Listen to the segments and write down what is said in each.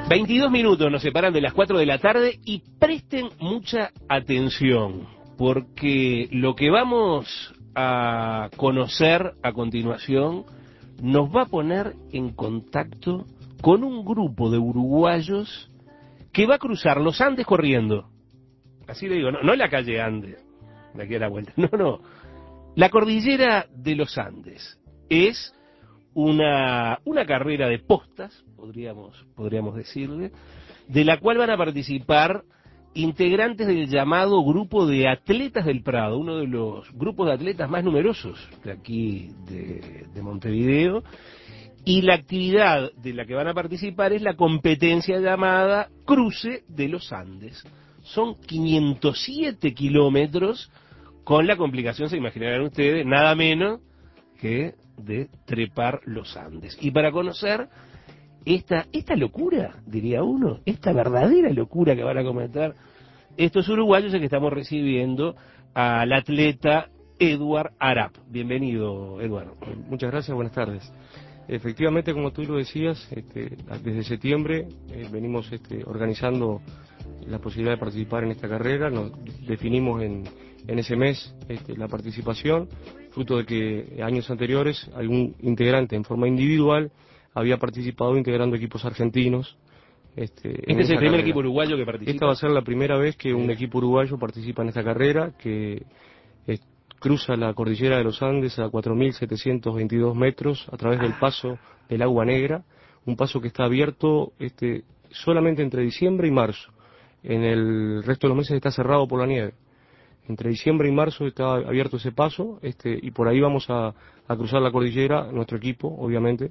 22 minutos nos separan de las 4 de la tarde y presten mucha atención, porque lo que vamos a conocer a continuación nos va a poner en contacto con un grupo de uruguayos que va a cruzar los Andes corriendo. Así le digo, no la calle Andes, de aquí a la vuelta, no, la cordillera de los Andes. Es una carrera de postas, podríamos decirle, de la cual van a participar integrantes del llamado Grupo de Atletas del Prado, uno de los grupos de atletas más numerosos de aquí de Montevideo, y la actividad de la que van a participar es la competencia llamada Cruce de los Andes. Son 507 kilómetros, con la complicación, se imaginarán ustedes, nada menos que de trepar los Andes. Y para conocer esta locura, diría uno, esta verdadera locura que van a cometer estos uruguayos, es que estamos recibiendo al atleta Eduard Arap. Bienvenido, Eduard. Muchas gracias, buenas tardes. Efectivamente, como tú lo decías, desde septiembre venimos organizando la posibilidad de participar en esta carrera. Nos definimos en ese mes la participación, fruto de que años anteriores algún integrante en forma individual había participado integrando equipos argentinos. Este es el primer equipo uruguayo que participa. Esta va a ser la primera vez que un equipo uruguayo participa en esta carrera, que cruza la cordillera de los Andes a 4.722 metros a través del paso del Agua Negra, un paso que está abierto solamente entre diciembre y marzo. En el resto de los meses está cerrado por la nieve. Entre diciembre y marzo está abierto ese paso, y por ahí vamos a cruzar la cordillera, nuestro equipo, obviamente.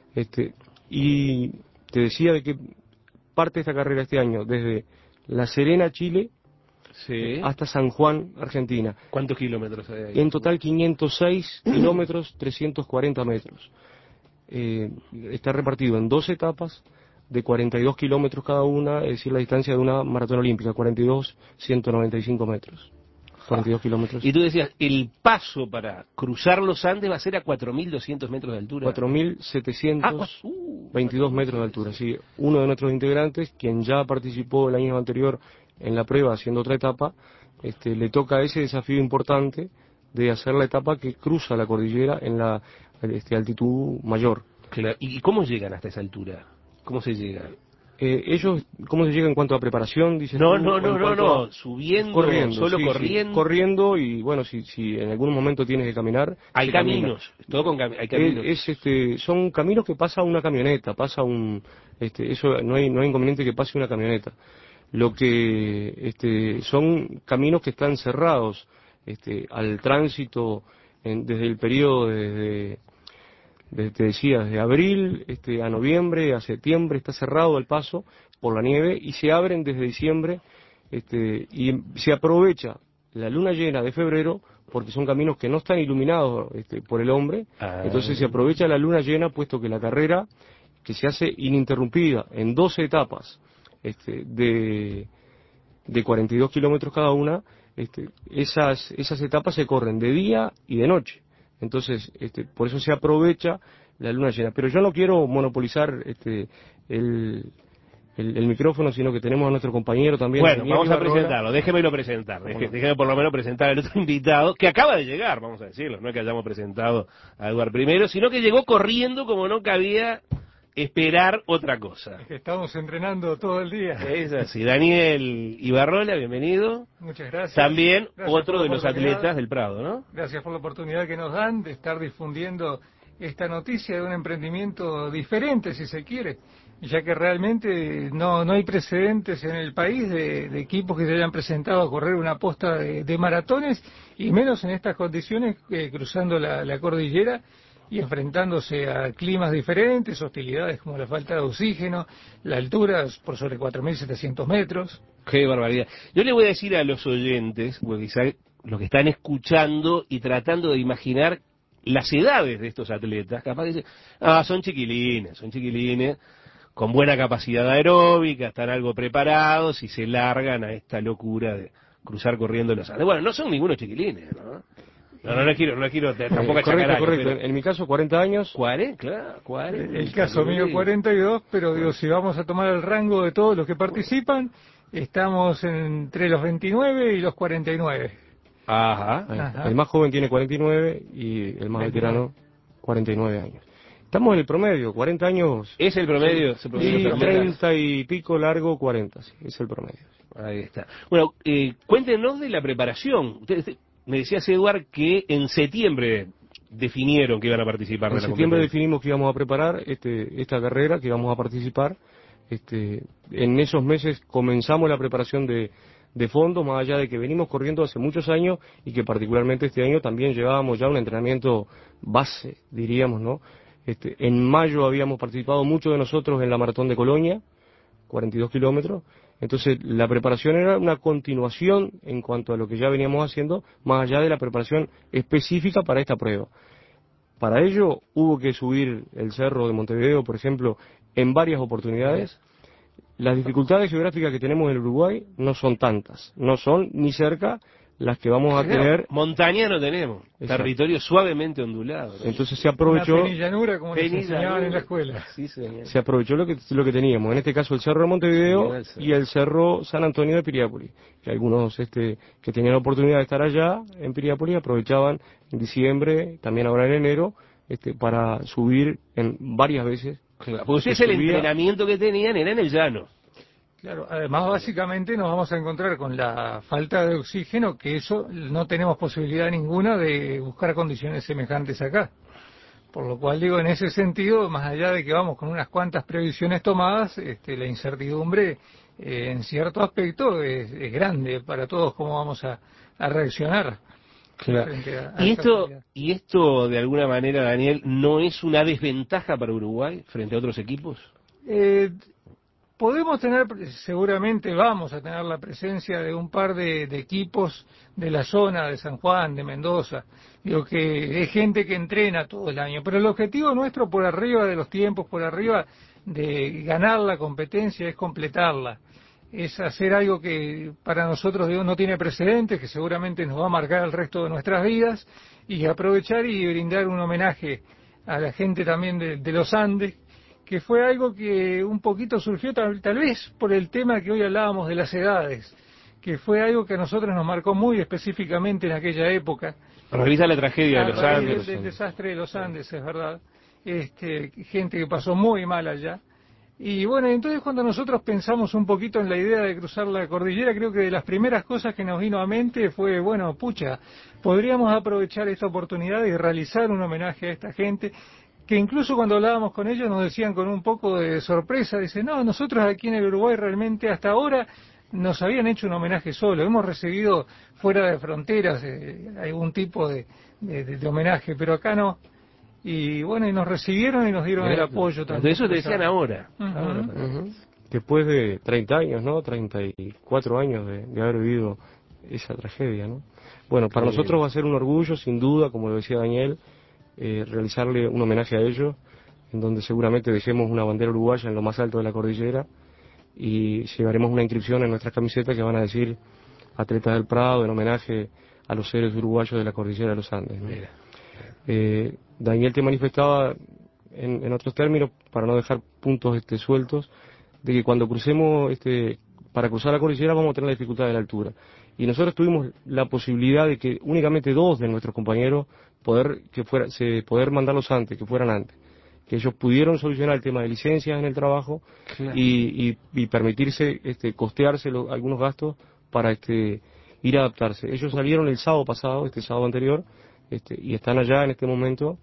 Y te decía de que parte de esta carrera este año desde La Serena, Chile, sí, hasta San Juan, Argentina. ¿Cuántos kilómetros hay ahí? En total 506 kilómetros, 340 metros. Está repartido en 2 etapas de 42 kilómetros cada una, es decir, la distancia de una maratón olímpica, 42, 195 metros. 42 kilómetros. Y tú decías, el paso para cruzar los Andes va a ser a 4.200 metros de altura. 4.722 metros de altura, sí. Uno de nuestros integrantes, quien ya participó el año anterior en la prueba haciendo otra etapa, le toca ese desafío importante de hacer la etapa que cruza la cordillera en la altitud mayor. Claro. ¿Y cómo llegan hasta esa altura? ¿Cómo se llega? Ellos, ¿cómo se llega en cuanto a preparación? Dices no, subiendo, corriendo, solo sí, corriendo. Sí, corriendo, y bueno, si en algún momento tienes que caminar. Hay caminos, hay caminos. Son caminos que pasa una camioneta, eso no hay inconveniente que pase una camioneta. Lo que son caminos que están cerrados al tránsito desde el periodo te decía, desde abril a noviembre, a septiembre está cerrado el paso por la nieve, y se abren desde diciembre, y se aprovecha la luna llena de febrero, porque son caminos que no están iluminados por el hombre. Entonces se aprovecha la luna llena, puesto que la carrera, que se hace ininterrumpida en 12 etapas de 42 kilómetros cada una, esas etapas se corren de día y de noche. Entonces, por eso se aprovecha la luna llena. Pero yo no quiero monopolizar el micrófono, sino que tenemos a nuestro compañero también. Bueno, vamos a presentarlo, déjemelo presentar. Déjeme por lo menos presentar al otro invitado, que acaba de llegar, vamos a decirlo. No es que hayamos presentado a Eduard primero, sino que llegó corriendo como no cabía esperar otra cosa. Es que estamos entrenando todo el día. Es así. Daniel Ibarrola, bienvenido. Muchas gracias. También gracias otro de los atletas del Prado, ¿no? Gracias por la oportunidad que nos dan de estar difundiendo esta noticia de un emprendimiento diferente, si se quiere, ya que realmente no hay precedentes en el país de equipos que se hayan presentado a correr una posta de maratones, y menos en estas condiciones, cruzando la cordillera y enfrentándose a climas diferentes, hostilidades como la falta de oxígeno, la altura por sobre 4.700 metros. ¡Qué barbaridad! Yo le voy a decir a los oyentes, porque quizá los que están escuchando y tratando de imaginar las edades de estos atletas, capaz de decir, son chiquilines, con buena capacidad aeróbica, están algo preparados y se largan a esta locura de cruzar corriendo los Andes. Bueno, no son ningunos chiquilines, ¿no? No quiero tampoco achacar correcto, años, correcto. pero- En mi caso, 40 años. 40, claro, 40. El caso mío 42, pero digo, si vamos a tomar el rango de todos los que participan, estamos entre los 29 y los 49. Ajá. Ajá. El más joven tiene 49 y el más 29. veterano 49 años. Estamos en el promedio, 40 años Es el promedio. Es el promedio y también. 30 y pico largo, 40, sí, es el promedio. Ahí está. Bueno, cuéntenos de la preparación. Me decías, Eduard, que en septiembre definieron que iban a participar En de la septiembre competencia. definimos que íbamos a preparar esta carrera, que íbamos a participar. En esos meses comenzamos la preparación de fondo, más allá de que venimos corriendo hace muchos años y que particularmente este año también llevábamos ya un entrenamiento base, diríamos, ¿no? En mayo habíamos participado muchos de nosotros en la Maratón de Colonia, 42 kilómetros. Entonces, la preparación era una continuación en cuanto a lo que ya veníamos haciendo, más allá de la preparación específica para esta prueba. Para ello, hubo que subir el cerro de Montevideo, por ejemplo, en varias oportunidades. Las dificultades geográficas que tenemos en el Uruguay no son tantas, no son ni cerca las que vamos a tener. Montaña no tenemos, Exacto. territorio suavemente ondulado, ¿no? Entonces se aprovechó. Una penillanura, como les Penillanura. enseñaban en la escuela. Sí, señor. Se aprovechó lo que teníamos, en este caso el Cerro de Montevideo y el Cerro San Antonio de Piriápolis, que algunos que tenían la oportunidad de estar allá en Piriápolis aprovechaban en diciembre, también ahora en enero, para subir en varias veces. Claro, porque ustedes el entrenamiento que tenían era en el llano. Claro, además básicamente nos vamos a encontrar con la falta de oxígeno, que eso no tenemos posibilidad ninguna de buscar condiciones semejantes acá. Por lo cual digo, en ese sentido, más allá de que vamos con unas cuantas previsiones tomadas, la incertidumbre en cierto aspecto es grande para todos cómo vamos a reaccionar. Claro. Frente a Y esta esto, realidad. y esto de alguna manera, Daniel, ¿no es una desventaja para Uruguay frente a otros equipos? Podemos tener, seguramente vamos a tener la presencia de un par de equipos de la zona de San Juan, de Mendoza, digo que es gente que entrena todo el año, pero el objetivo nuestro por arriba de los tiempos, por arriba de ganar la competencia es completarla, es hacer algo que para nosotros digo, no tiene precedentes, que seguramente nos va a marcar el resto de nuestras vidas, y aprovechar y brindar un homenaje a la gente también de los Andes, que fue algo que un poquito surgió tal vez por el tema que hoy hablábamos de las edades, que fue algo que a nosotros nos marcó muy específicamente en aquella época. Revisa la tragedia de los A raíz Andes. del desastre de los Andes, es verdad. Gente que pasó muy mal allá. Y bueno, entonces cuando nosotros pensamos un poquito en la idea de cruzar la cordillera, creo que de las primeras cosas que nos vino a mente fue, bueno, pucha, podríamos aprovechar esta oportunidad y realizar un homenaje a esta gente, que incluso cuando hablábamos con ellos nos decían con un poco de sorpresa, dicen, no, nosotros aquí en el Uruguay realmente hasta ahora nos habían hecho un homenaje solo, hemos recibido fuera de fronteras algún tipo de homenaje, pero acá no. Y bueno, y nos recibieron y nos dieron el apoyo también. De eso te decían ahora. Después de 30 años, ¿no? 34 años de haber vivido esa tragedia, ¿no? Bueno, para nosotros va a ser un orgullo, sin duda, como lo decía Daniel, realizarle un homenaje a ellos, en donde seguramente dejemos una bandera uruguaya en lo más alto de la cordillera y llevaremos una inscripción en nuestras camisetas que van a decir Atletas del Prado, en homenaje a los seres uruguayos de la cordillera de los Andes, ¿no? Daniel te manifestaba en otros términos, para no dejar puntos sueltos, de que cuando crucemos, para cruzar la cordillera vamos a tener la dificultad de la altura. Y nosotros tuvimos la posibilidad de que únicamente 2 de nuestros compañeros poder mandarlos antes, que fueran antes. Que ellos pudieron solucionar el tema de licencias en el trabajo, claro, y permitirse costearse algunos gastos para ir a adaptarse. Ellos salieron el sábado pasado, sábado anterior, y están allá en este momento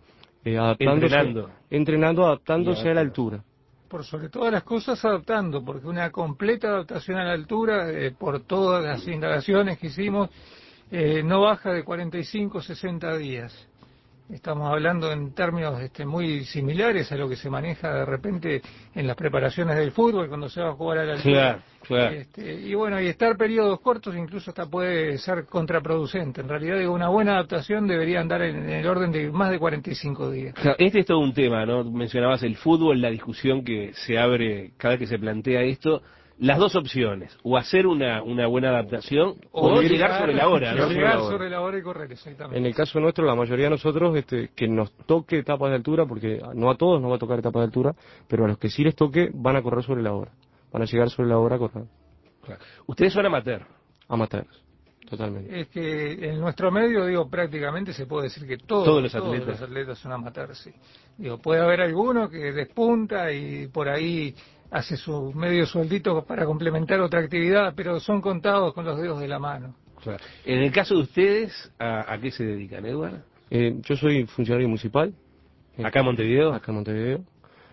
entrenando, adaptándose a la altura. Por sobre todas las cosas adaptando, porque una completa adaptación a la altura, por todas las indagaciones que hicimos, no baja de 45 60 días. Estamos hablando en términos muy similares a lo que se maneja de repente en las preparaciones del fútbol cuando se va a jugar a la altura. Claro. Y bueno, y estar periodos cortos incluso hasta puede ser contraproducente. En realidad, digo, una buena adaptación debería andar en el orden de más de 45 días. Claro, es todo un tema, ¿no? Mencionabas el fútbol, la discusión que se abre cada vez que se plantea esto. las dos opciones, o hacer una buena adaptación, o llegar sobre la hora, ¿no? Llegar sobre la hora y correr, exactamente. En el caso nuestro, la mayoría de nosotros, que nos toque etapas de altura, porque no a todos nos va a tocar etapas de altura, pero a los que sí les toque, van a correr sobre la hora. Van a llegar sobre la hora a correr. Claro. Ustedes son amateur. Amateurs, totalmente. Es que en nuestro medio, digo, prácticamente se puede decir que Todos los atletas son amateurs, sí. Digo, puede haber alguno que despunta y por ahí hace su medio sueldito para complementar otra actividad, pero son contados con los dedos de la mano. Claro. En el caso de ustedes, ¿a qué se dedican, Edward? Yo soy funcionario municipal. ¿Acá en Montevideo? Acá en Montevideo.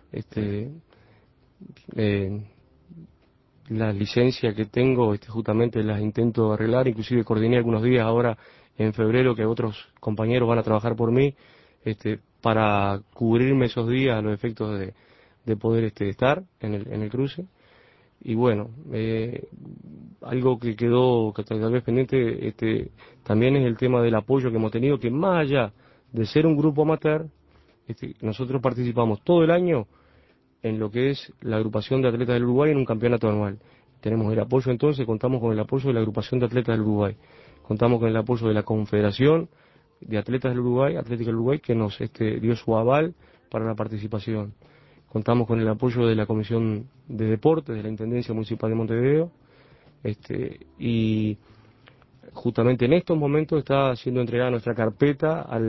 Las licencias que tengo, justamente las intento arreglar, inclusive coordiné algunos días ahora en febrero que otros compañeros van a trabajar por mí, para cubrirme esos días a los efectos de poder estar en el cruce. Y bueno, algo que quedó que tal vez pendiente también es el tema del apoyo que hemos tenido, que más allá de ser un grupo amateur, nosotros participamos todo el año en lo que es la agrupación de atletas del Uruguay en un campeonato anual. Tenemos el apoyo entonces, contamos con el apoyo de la agrupación de atletas del Uruguay, contamos con el apoyo de la Confederación de Atletas del Uruguay, Atlética del Uruguay, que nos dio su aval para la participación. Contamos con el apoyo de la Comisión de Deportes de la Intendencia Municipal de Montevideo, y justamente en estos momentos está siendo entregada nuestra carpeta a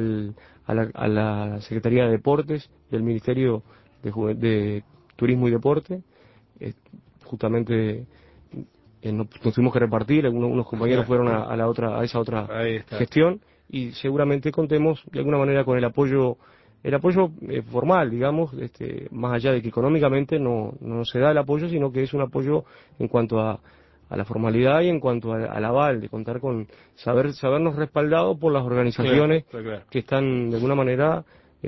la Secretaría de Deportes del Ministerio de Turismo y Deporte. Justamente nos tuvimos que repartir, unos compañeros fueron a esa otra gestión, y seguramente contemos de alguna manera con el apoyo formal, digamos, más allá de que económicamente no se da el apoyo, sino que es un apoyo en cuanto a la formalidad y en cuanto al aval, de contar con sabernos respaldados por las organizaciones que están de alguna manera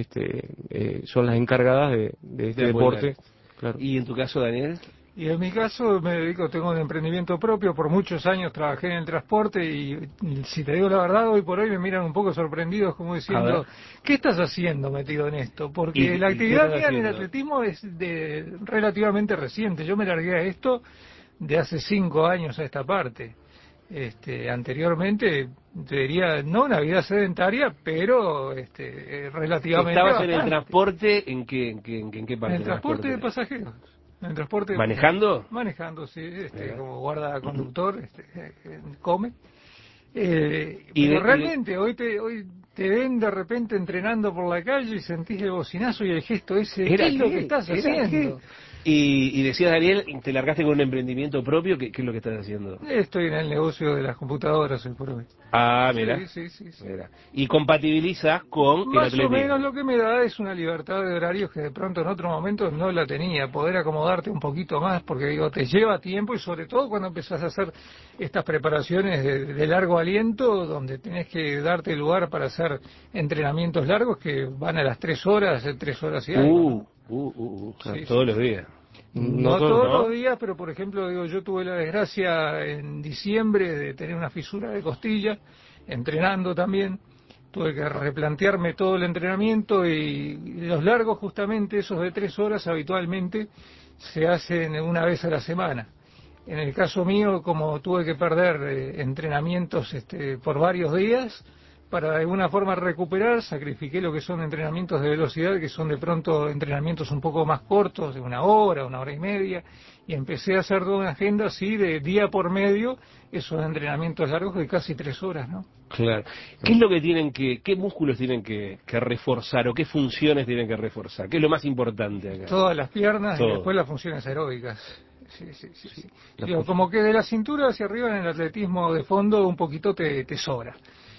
son las encargadas de este deporte. Claro. ¿Y en tu caso, Daniel? Y en mi caso tengo un emprendimiento propio, por muchos años trabajé en el transporte y si te digo la verdad, hoy por hoy me miran un poco sorprendidos como diciendo, ¿qué estás haciendo metido en esto? Porque la actividad mía en el atletismo es relativamente reciente, yo me largué a esto de hace 5 años a esta parte. Anteriormente, te diría, no una vida sedentaria, pero relativamente. ¿Estabas en el transporte? ¿En qué parte? En el transporte de pasajeros. En el transporte ¿Manejando? Manejando, sí, como guardaconductor, come. Pero realmente, hoy te ven de repente entrenando por la calle y sentís el bocinazo y el gesto ese. ¿Qué es lo que estás haciendo? Y decías, Daniel, te largaste con un emprendimiento propio, ¿qué es lo que estás haciendo? Estoy en el negocio de las computadoras hoy por hoy. Ah, mira. Sí. Mira. Y compatibilizas con el atletismo. Más o menos lo que me da es una libertad de horarios que de pronto en otros momentos no la tenía. Poder acomodarte un poquito más, porque digo, te lleva tiempo y sobre todo cuando empezás a hacer estas preparaciones de largo aliento, donde tenés que darte lugar para hacer entrenamientos largos que van a las 3 horas, 3 horas y algo. Todos los días. No todos los días, pero por ejemplo, yo tuve la desgracia en diciembre de tener una fisura de costilla, entrenando también. Tuve que replantearme todo el entrenamiento y los largos, justamente esos de 3 horas, habitualmente se hacen una vez a la semana. En el caso mío, como tuve que perder entrenamientos por varios días, para de alguna forma recuperar, sacrifiqué lo que son entrenamientos de velocidad, que son de pronto entrenamientos un poco más cortos, de 1 hora, 1 hora y media, y empecé a hacer toda una agenda así de día por medio, esos entrenamientos largos de casi 3 horas, ¿no? Claro. ¿Qué es lo que qué músculos tienen que reforzar o qué funciones tienen que reforzar? ¿Qué es lo más importante acá? Todas las piernas y después las funciones aeróbicas. Sí. Digo, como que de la cintura hacia arriba en el atletismo de fondo un poquito te sobra.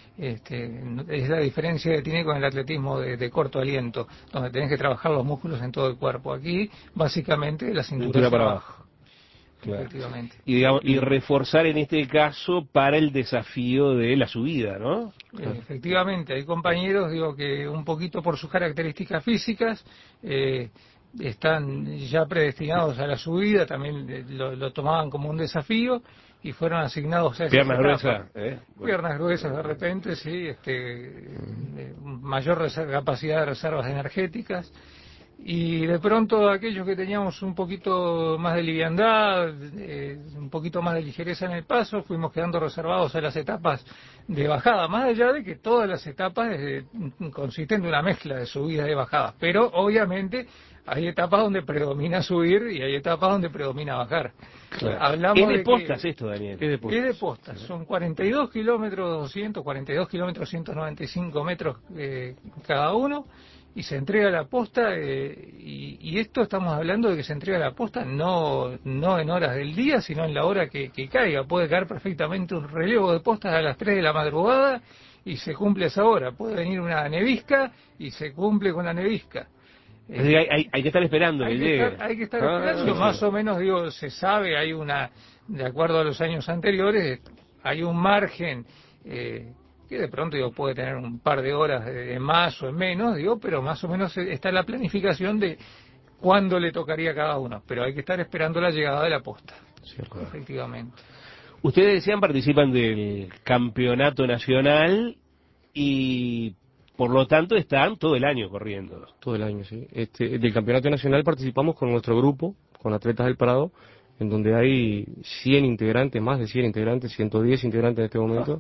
Es la diferencia que tiene con el atletismo de corto aliento, donde tenés que trabajar los músculos en todo el cuerpo. Aquí, básicamente, la cintura para abajo. Claro. Efectivamente. Y reforzar en este caso para el desafío de la subida, ¿no? Efectivamente, hay compañeros, que un poquito por sus características físicas, están ya predestinados a la subida, también lo tomaban como un desafío y fueron asignados a esa piernas gruesas, Piernas gruesas de repente, sí, mayor capacidad de reservas energéticas Y de pronto aquellos que teníamos un poquito más de liviandad, un poquito más de ligereza en el paso, fuimos quedando reservados a las etapas de bajada, más allá de que todas las etapas consisten de una mezcla de subidas y bajadas, pero obviamente hay etapas donde predomina subir y hay etapas donde predomina bajar. Claro. Hablamos Es de postas esto, Daniel. Es de postas. Es de postas, son 42 kilómetros 200, 42 kilómetros 195 metros cada uno, y se entrega la posta, y esto estamos hablando de que se entrega la posta no en horas del día, sino en la hora que caiga. Puede caer perfectamente un relevo de postas a las 3 de la madrugada y se cumple esa hora. Puede venir una nevisca y se cumple con la nevisca. Hay que estar esperando que llegue. Hay que estar esperando, más o menos, digo, se sabe, hay una, de acuerdo a los años anteriores, hay un margen que de pronto digo puede tener un par de horas de más o en menos, digo, pero más o menos está la planificación de cuándo le tocaría a cada uno, pero hay que estar esperando la llegada de la posta. Cierto. Efectivamente. Ustedes decían participan del campeonato nacional y por lo tanto están todo el año corriendo. Todo el año, sí. Del campeonato nacional participamos con nuestro grupo, con Atletas del Prado, en donde hay 100 integrantes, más de 100 integrantes, 110 integrantes en este momento,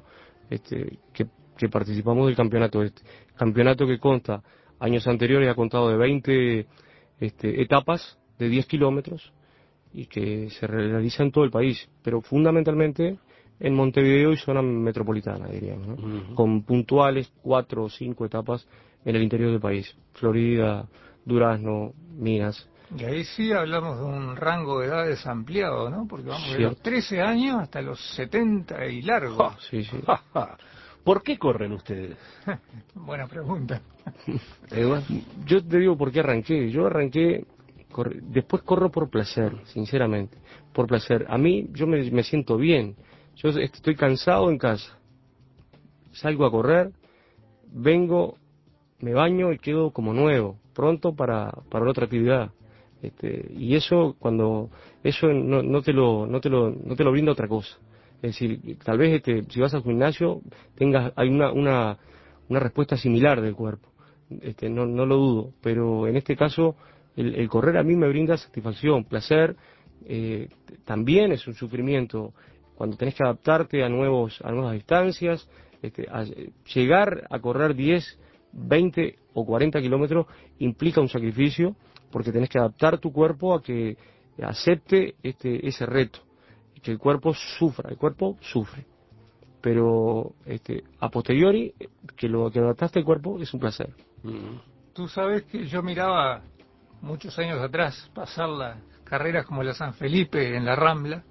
que participamos del campeonato campeonato que consta, años anteriores ha contado de 20 etapas de 10 kilómetros y que se realiza en todo el país, pero fundamentalmente en Montevideo y zona metropolitana, diríamos, ¿no? Uh-huh. Con puntuales 4 o 5 etapas en el interior del país, Florida, Durazno, Minas. Y ahí sí hablamos de un rango de edades ampliado, ¿no? Porque vamos de Cierto. los 13 años hasta los 70 y largos. Sí, sí. ¿Por qué corren ustedes? Buena pregunta. Eduardo. Yo te digo por qué arranqué. Yo arranqué, después corro por placer, sinceramente, por placer. A mí, yo me siento bien. Yo estoy cansado en casa. Salgo a correr, vengo, me baño y quedo como nuevo, pronto para otra actividad. Y eso no te lo brinda otra cosa. Es decir, tal vez si vas al gimnasio hay una respuesta similar del cuerpo. No lo dudo, pero en este caso el correr a mí me brinda satisfacción, placer. También es un sufrimiento cuando tenés que adaptarte a nuevas distancias. Llegar a correr 10, 20 o 40 kilómetros implica un sacrificio, porque tenés que adaptar tu cuerpo a que acepte ese reto, y que el cuerpo sufre, pero a posteriori que adaptaste el cuerpo es un placer. Tú sabes que yo miraba muchos años atrás pasar las carreras como la San Felipe en la Rambla,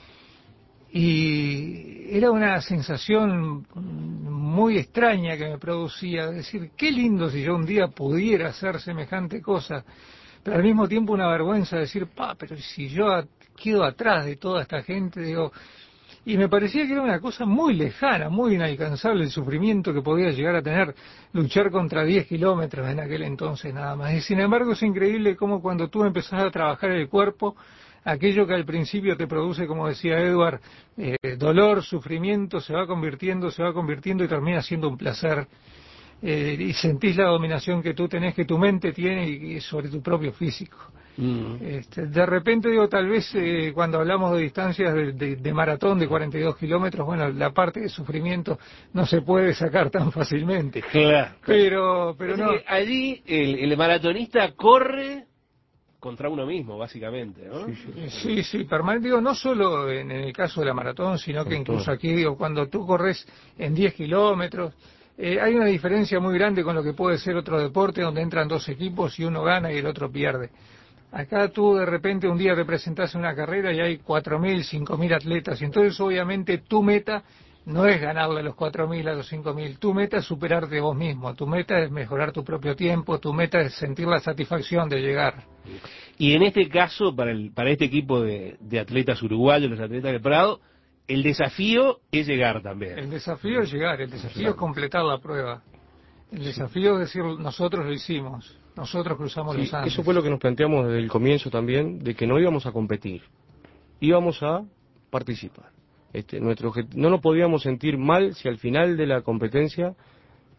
y era una sensación muy extraña que me producía, decir, qué lindo si yo un día pudiera hacer semejante cosa, pero al mismo tiempo una vergüenza decir, pero si yo quedo atrás de toda esta gente, digo, y me parecía que era una cosa muy lejana, muy inalcanzable, el sufrimiento que podía llegar a tener luchar contra 10 kilómetros en aquel entonces nada más. Y sin embargo es increíble cómo cuando tú empezás a trabajar el cuerpo, aquello que al principio te produce, como decía Edward, dolor, sufrimiento, se va convirtiendo y termina siendo un placer. Y sentís la dominación que tú tenés, que tu mente tiene y sobre tu propio físico. De repente digo, tal vez cuando hablamos de distancias de maratón de 42 kilómetros, bueno, la parte de sufrimiento no se puede sacar tan fácilmente. Claro. Pero no. Allí el maratonista corre contra uno mismo, básicamente, ¿no? Sí, permanente, digo, no solo en el caso de la maratón, sino que incluso aquí, digo, cuando tú corres en 10 kilómetros, hay una diferencia muy grande con lo que puede ser otro deporte donde entran dos equipos y uno gana y el otro pierde. Acá tú de repente un día representás una carrera y hay 4.000, 5.000 atletas, y entonces obviamente tu meta no es ganarle a los 4.000, a los 5.000, tu meta es superarte vos mismo, tu meta es mejorar tu propio tiempo, tu meta es sentir la satisfacción de llegar. Y en este caso, para este equipo de atletas uruguayos, los atletas del Prado, el desafío es llegar también. El desafío es llegar, el desafío es completar la prueba. El desafío es decir, nosotros lo hicimos, nosotros cruzamos los Andes. Eso fue lo que nos planteamos desde el comienzo también, de que no íbamos a competir, íbamos a participar. No nos podíamos sentir mal si al final de la competencia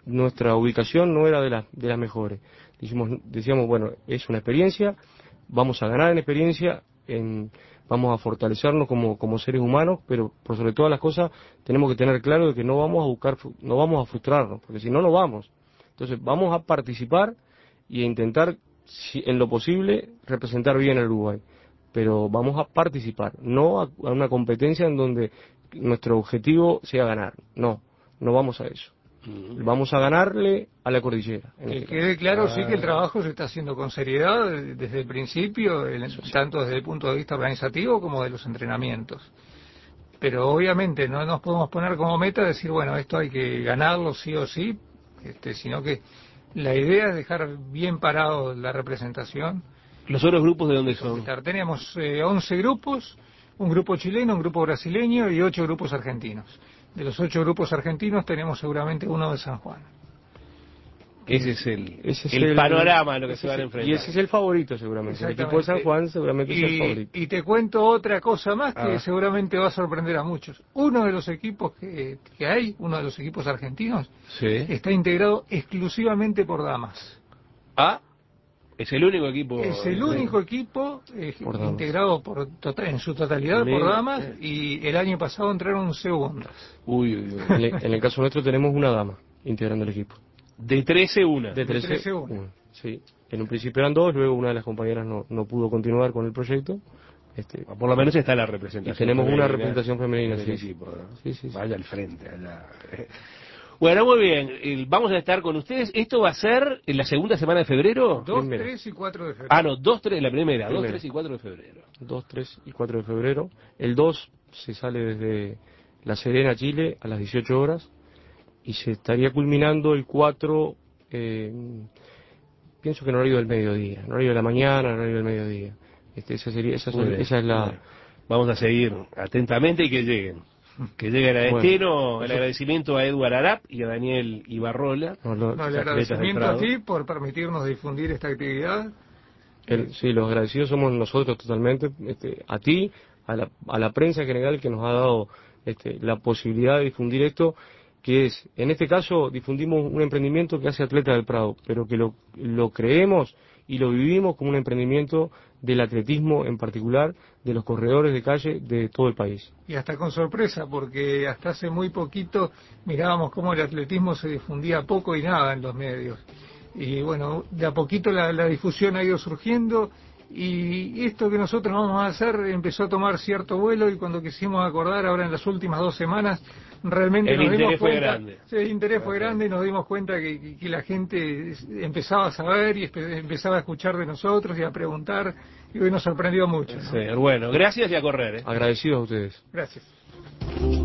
nuestra ubicación no era de las mejores. Decíamos, bueno, es una experiencia, vamos a ganar en experiencia, vamos a fortalecernos como seres humanos, pero por sobre todas las cosas tenemos que tener claro de que no vamos a frustrarnos, porque si no, no vamos. Entonces vamos a participar y a intentar, en lo posible, representar bien al Uruguay, pero vamos a participar, no a una competencia en donde nuestro objetivo sea ganar, no vamos a eso. Vamos a ganarle a la cordillera. Que quede claro, sí, que el trabajo se está haciendo con seriedad desde el principio, tanto desde el punto de vista organizativo como de los entrenamientos. Pero obviamente no nos podemos poner como meta decir, bueno, esto hay que ganarlo sí o sí, sino que la idea es dejar bien parado la representación. ¿Los otros grupos de dónde son? Tenemos 11 grupos, un grupo chileno, un grupo brasileño y 8 grupos argentinos. De los 8 grupos argentinos tenemos seguramente uno de San Juan. Ese es el panorama a lo que se van a enfrentar. Y ese es el favorito seguramente. El equipo de San Juan seguramente es el favorito. Y te cuento otra cosa más que seguramente va a sorprender a muchos. Uno de los equipos que hay, uno de los equipos argentinos, está integrado exclusivamente por damas. Es el único equipo. Es el único equipo integrado en su totalidad por damas, y el año pasado entraron segundas. En el caso nuestro tenemos una dama integrando el equipo. De 13 una. De 13 una. Sí. En un principio eran 2, luego una de las compañeras no pudo continuar con el proyecto. Por lo menos está la representación. Y tenemos una representación femenina. Sí. Equipo, ¿no? Sí. Vaya al frente. Allá. Bueno, muy bien. Vamos a estar con ustedes. ¿Esto va a ser en la segunda semana de febrero? 2, 3 y 4 de febrero. 2, 3, la primera. 2, 3 y 4 de febrero. 2, 3 y 4 de febrero. El 2 se sale desde La Serena, Chile, a las 18 horas. Y se estaría culminando el 4, pienso que en horario del mediodía. En horario de la mañana, en horario del mediodía. Esa es la... Vamos a seguir atentamente y que lleguen. Que lleguen a destino. El agradecimiento a Edward Arap y a Daniel Ibarrola. El agradecimiento a ti por permitirnos difundir esta actividad. Sí, los agradecidos somos nosotros totalmente, a ti, a la prensa en general que nos ha dado la posibilidad de difundir esto, que es, en este caso, difundimos un emprendimiento que hace Atleta del Prado, pero que lo creemos y lo vivimos como un emprendimiento del atletismo en particular, de los corredores de calle de todo el país. Y hasta con sorpresa, porque hasta hace muy poquito mirábamos cómo el atletismo se difundía poco y nada en los medios. Y bueno, de a poquito la difusión ha ido surgiendo, y esto que nosotros vamos a hacer empezó a tomar cierto vuelo, y cuando quisimos acordar ahora en las últimas 2 semanas, realmente nos dimos cuenta, el interés fue grande, y nos dimos cuenta que la gente empezaba a saber y empezaba a escuchar de nosotros y a preguntar, y hoy nos sorprendió mucho, ¿no? Bueno, gracias y a correr. Agradecidos a ustedes. Gracias.